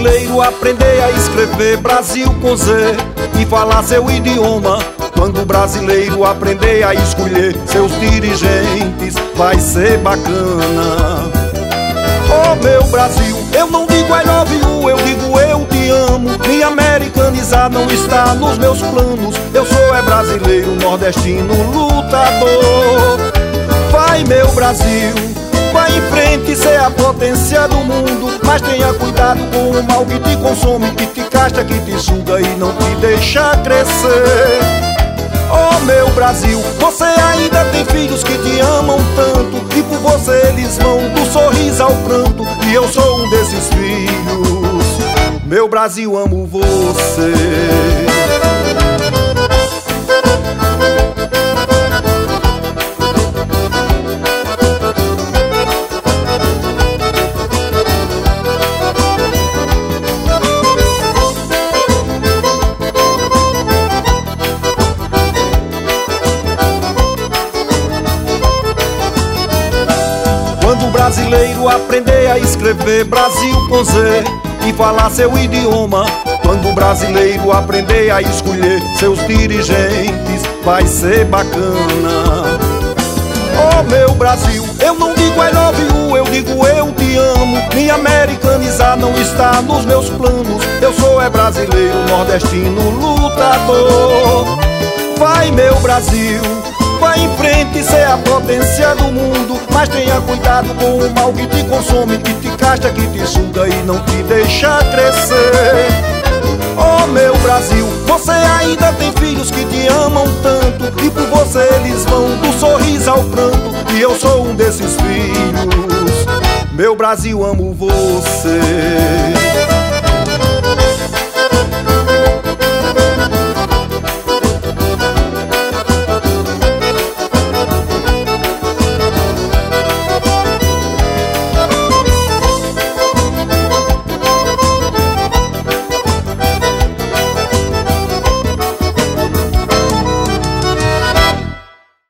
brasileiro aprender a escrever Brasil com Z e falar seu idioma, quando o brasileiro aprender a escolher seus dirigentes, vai ser bacana. Oh meu Brasil, eu não digo I love you, eu digo eu te amo. Me americanizar não está nos meus planos. Eu sou brasileiro, nordestino, lutador. Vai meu Brasil, vai em frente, ser a potência do mundo. Mas tenha cuidado com o mal que te consome, que te casta, que te suga e não te deixa crescer. Oh meu Brasil, você ainda tem filhos que te amam tanto, e por você eles vão do sorriso ao pranto. E eu sou um desses filhos. Meu Brasil, amo você. Quando o brasileiro aprender a escrever Brasil com Z e falar seu idioma, quando o brasileiro aprender a escolher seus dirigentes, vai ser bacana. Oh meu Brasil, eu não digo I love you, eu digo eu te amo. Me americanizar não está nos meus planos. Eu sou brasileiro, nordestino, lutador. Vai meu Brasil, vai em frente, ser a potência do mundo. Mas tenha cuidado com o mal que te consome, que te casta, que te suga e não te deixa crescer. Oh meu Brasil, você ainda tem filhos que te amam tanto, e por você eles vão do sorriso ao pranto. E eu sou um desses filhos. Meu Brasil, amo você.